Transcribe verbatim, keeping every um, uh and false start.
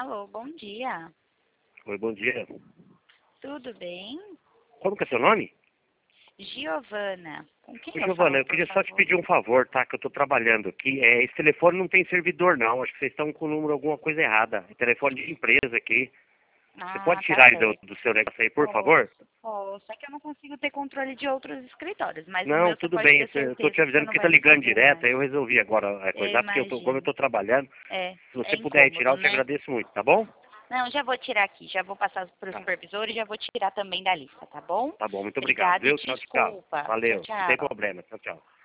Alô, bom dia. Oi, bom dia. Tudo bem? Como que é seu nome? Giovana. Com quem Ô, eu Giovana, falo, eu por queria só te favor? pedir um favor, tá? Que eu tô trabalhando aqui. É, esse telefone não tem servidor, não. Acho que vocês estão com o número, alguma coisa errada. É telefone de empresa aqui. Você Ah, pode tá tirar ele do, certo. do seu negócio aí, por favor? Posso, posso. É que eu não consigo ter controle de outros escritórios, mas o Não, meu você tudo pode bem. ter Eu tô te certeza que você avisando não porque tá vai ligando receber direto. mais. Aí eu resolvi agora a Eu coisa, porque eu tô, como eu imagino. tô trabalhando, É, se você é puder retirar, incômodo, eu te né? agradeço muito, tá bom? Não, já vou tirar aqui. Já vou passar para o Tá, supervisor e já vou tirar também da lista, tá bom? tá bom. Muito obrigado, Obrigada e viu? Tchau, tchau. desculpa. Tchau, Valeu. Não tem tchau. problema. Tchau, tchau.